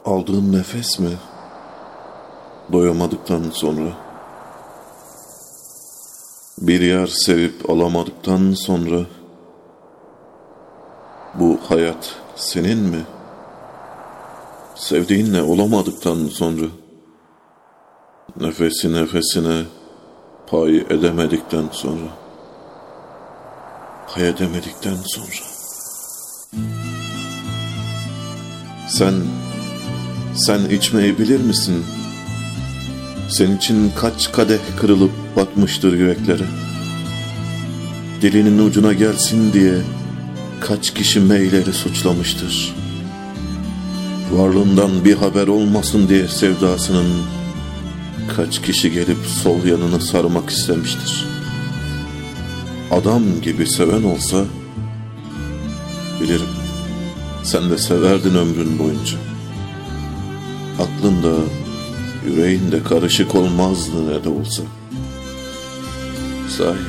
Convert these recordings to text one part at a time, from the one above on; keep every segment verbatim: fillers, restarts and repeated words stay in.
Aldığın nefes mi? Doyamadıktan sonra. Bir yer sevip alamadıktan sonra. Bu hayat senin mi? Sevdiğinle olamadıktan sonra. Nefesi nefesine pay edemedikten sonra. Pay edemedikten sonra. Sen, sen içmeyi bilir misin? Senin için kaç kadeh kırılıp batmıştır yüreklere. Dilinin ucuna gelsin diye kaç kişi meyleri suçlamıştır. Varlığından bir haber olmasın diye sevdasının kaç kişi gelip sol yanını sarmak istemiştir. Adam gibi seven olsa bilirim sen de severdin ömrün boyunca. Aklında, yüreğinde karışık olmazdı ne de olsa. Sahi,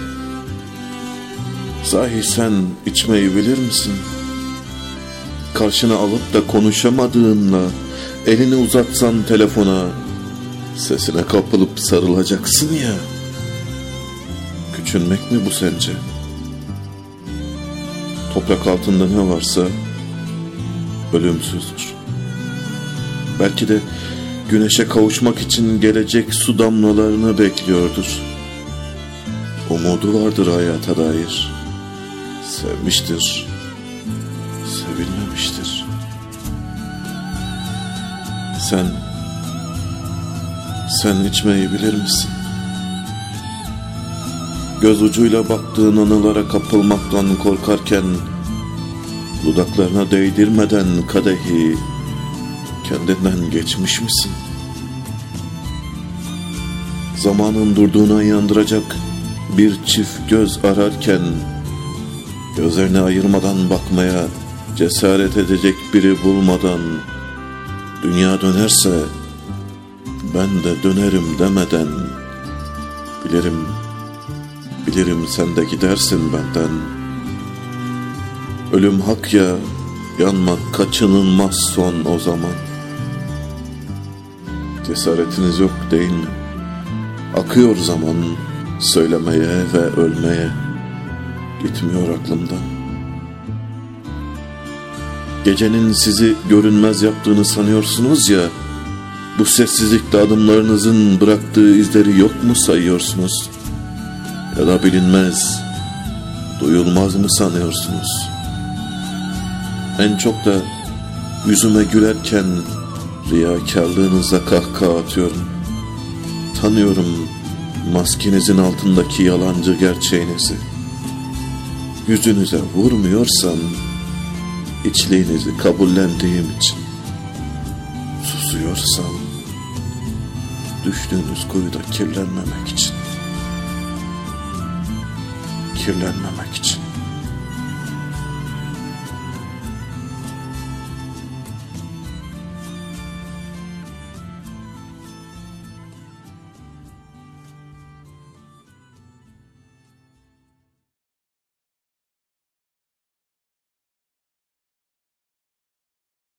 sahi sen içmeyi bilir misin? Karşına alıp da konuşamadığınla elini uzatsan telefona, sesine kapılıp sarılacaksın ya. Küçülmek mi bu sence? Toprak altında ne varsa ölümsüzdür. Belki de güneşe kavuşmak için gelecek su damlalarını bekliyordur. Umudu vardır hayata dair. Sevmiştir, sevilmemiştir. Sen, sen içmeyi bilir misin? Göz ucuyla baktığın anılara kapılmaktan korkarken, dudaklarına değdirmeden kadehi kendinden geçmiş misin? Zamanın durduğuna inandıracak bir çift göz ararken, gözlerini ayırmadan bakmaya cesaret edecek biri bulmadan, dünya dönerse ben de dönerim demeden, bilirim, bilirim sen de gidersin benden. Ölüm hak ya, yanmak kaçınılmaz son o zaman. Cesaretiniz yok değil mi? Akıyor zaman söylemeye ve ölmeye, gitmiyor aklımdan. Gecenin sizi görünmez yaptığını sanıyorsunuz ya, bu sessizlikte adımlarınızın bıraktığı izleri yok mu sayıyorsunuz? Ya da bilinmez, duyulmaz mı sanıyorsunuz? En çok da yüzüme gülerken riyakarlığınıza kahkaha atıyorum. Tanıyorum maskenizin altındaki yalancı gerçeğinizi. Yüzünüze vurmuyorsam içliğinizi kabullendiğim için. Susuyorsam düştüğünüz kuyuda kirlenmemek için. Kirlenmemek için.